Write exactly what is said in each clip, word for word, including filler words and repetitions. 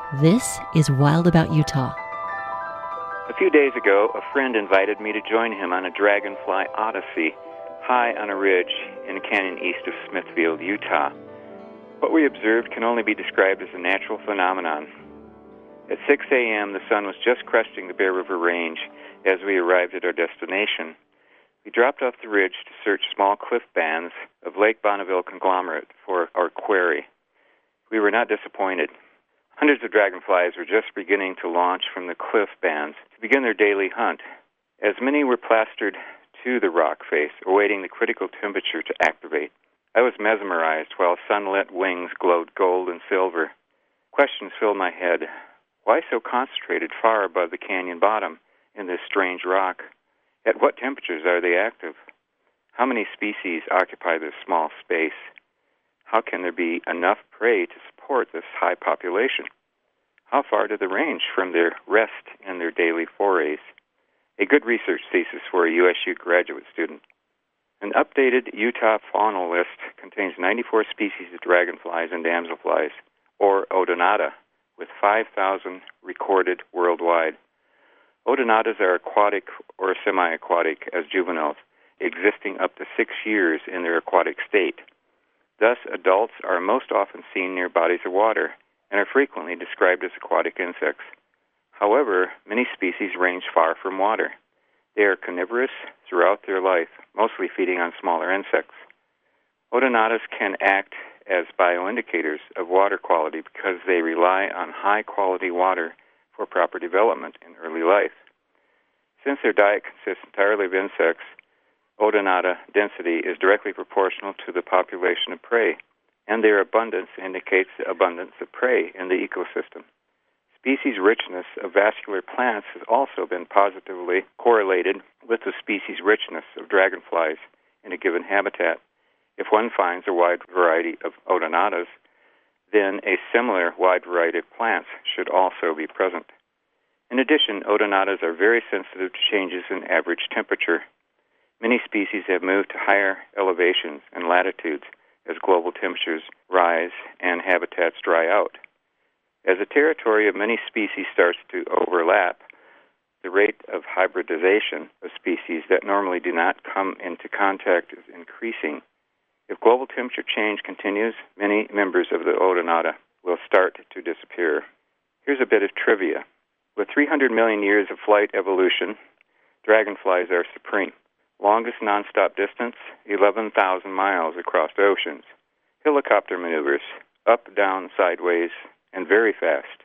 This is Wild About Utah. A few days ago, a friend invited me to join him on a dragonfly odyssey high on a ridge in a canyon east of Smithfield, Utah. What we observed can only be described as a natural phenomenon. At six a.m., the sun was just cresting the Bear River Range as we arrived at our destination. We dropped off the ridge to search small cliff bands of Lake Bonneville conglomerate for our quarry. We were not disappointed. Hundreds of dragonflies were just beginning to launch from the cliff bands to begin their daily hunt, as many were plastered to the rock face, awaiting the critical temperature to activate. I was mesmerized while sunlit wings glowed gold and silver. Questions filled my head. Why so concentrated far above the canyon bottom in this strange rock? At what temperatures are they active? How many species occupy this small space? How can there be enough prey to support this high population? How far do they range from their rest and their daily forays? A good research thesis for a U S U graduate student. An updated Utah faunal list contains ninety-four species of dragonflies and damselflies, or Odonata, with five thousand recorded worldwide. Odonatas are aquatic or semi-aquatic as juveniles, existing up to six years in their aquatic state. Thus, adults are most often seen near bodies of water and are frequently described as aquatic insects. However, many species range far from water. They are carnivorous throughout their life, mostly feeding on smaller insects. Odonatas can act as bioindicators of water quality because they rely on high-quality water for proper development in early life. Since their diet consists entirely of insects, Odonata density is directly proportional to the population of prey, and their abundance indicates the abundance of prey in the ecosystem. Species richness of vascular plants has also been positively correlated with the species richness of dragonflies in a given habitat. If one finds a wide variety of Odonatas, then a similar wide variety of plants should also be present. In addition, Odonatas are very sensitive to changes in average temperature. Many species have moved to higher elevations and latitudes as global temperatures rise and habitats dry out. As the territory of many species starts to overlap, the rate of hybridization of species that normally do not come into contact is increasing. If global temperature change continues, many members of the Odonata will start to disappear. Here's a bit of trivia. With three hundred million years of flight evolution, dragonflies are supreme. Longest nonstop distance, eleven thousand miles across oceans. Helicopter maneuvers, up, down, sideways, and very fast,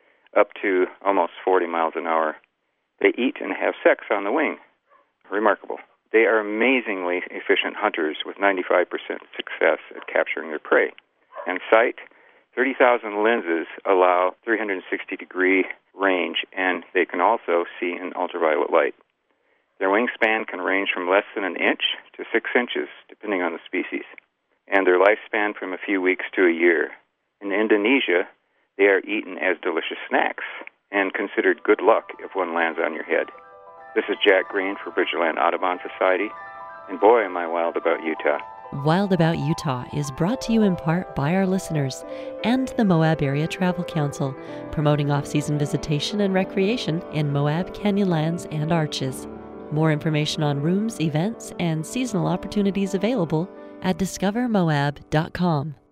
up to almost forty miles an hour. They eat and have sex on the wing. Remarkable. They are amazingly efficient hunters with ninety-five percent success at capturing their prey. And sight, thirty thousand lenses allow three hundred sixty degree range, and they can also see in ultraviolet light. Their wingspan can range from less than an inch to six inches, depending on the species, and their lifespan from a few weeks to a year. In Indonesia, they are eaten as delicious snacks and considered good luck if one lands on your head. This is Jack Green for Bridgerland Audubon Society, and boy, am I wild about Utah. Wild About Utah is brought to you in part by our listeners and the Moab Area Travel Council, promoting off-season visitation and recreation in Moab, Canyonlands, and Arches. More information on rooms, events, and seasonal opportunities available at discover moab dot com.